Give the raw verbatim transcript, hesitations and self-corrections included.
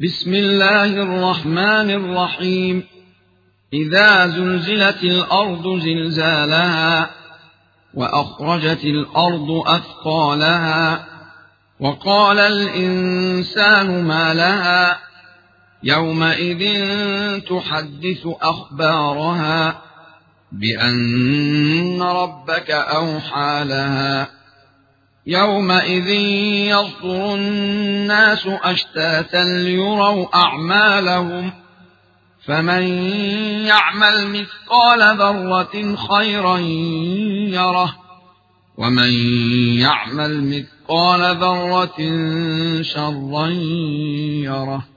بسم الله الرحمن الرحيم. إذا زلزلت الأرض زلزالها وأخرجت الأرض أثقالها وقال الإنسان ما لها يومئذ تحدث أخبارها بأن ربك أوحى لها يومئذ يصدر الناس أشتاتا ليروا أعمالهم فمن يعمل مثقال ذرة خيرا يره ومن يعمل مثقال ذرة شرا يره.